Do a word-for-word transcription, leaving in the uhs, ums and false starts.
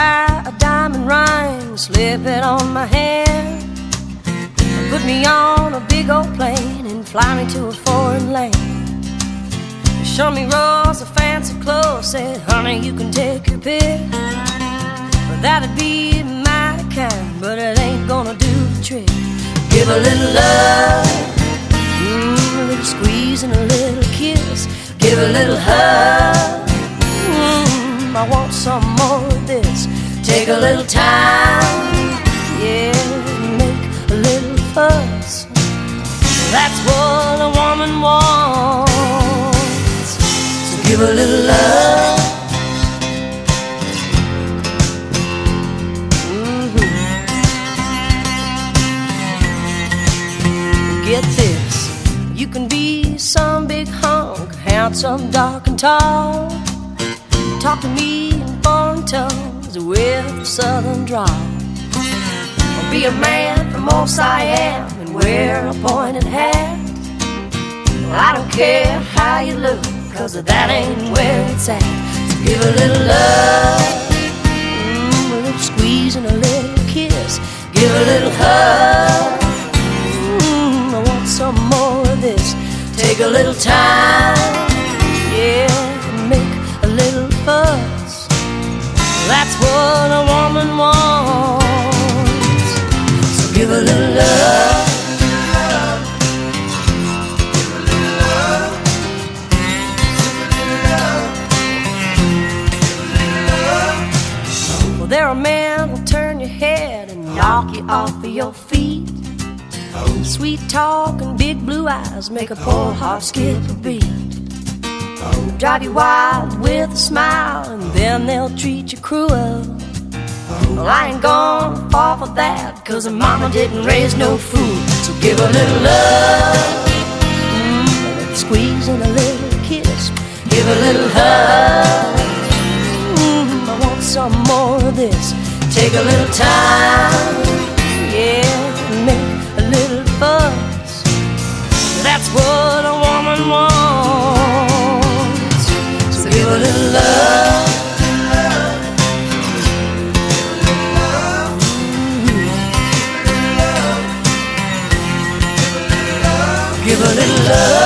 buy a diamond ring, slip it on my hand, put me on a big old plane and fly me to a foreign land. Show me rolls of fancy clothes, said, honey, you can take your pick. Well, that'd be mighty kind, but it ain't gonna do the trick. Give a little love, mm, a little squeeze and a little kiss. Give a little hug, mm, I want some more of this. Take a little time, yeah, make a little fuss. That's what a woman wants. So give a little love. Mm-hmm. Get this, you can be some big hunk, handsome, dark and tall. Talk to me in foreign tongues with a southern drawl. Or be a man from old Siam and wear a pointed hat. Well, I don't care how you look, cause that ain't where it's at. So give a little love, mm, a little squeeze and a little kiss. Give a little hug, mm, I want some more of this. Take a little time, yeah, make a little fuss. That's what a woman wants. So give a little love. Well, there are men who'll turn your head and knock you off of your feet. Sweet talk and big blue eyes make a poor heart skip a beat. Drive you wild with a smile, and then they'll treat you cruel. Well, I ain't gonna fall for that, cause her mama didn't raise no fool. So give a little love, mm, a little squeeze and a little kiss. Give a little hug, mm, I want some more of this. Take a little time, yeah, make a little fuss. That's what a woman wants. So give a little love, give a little love.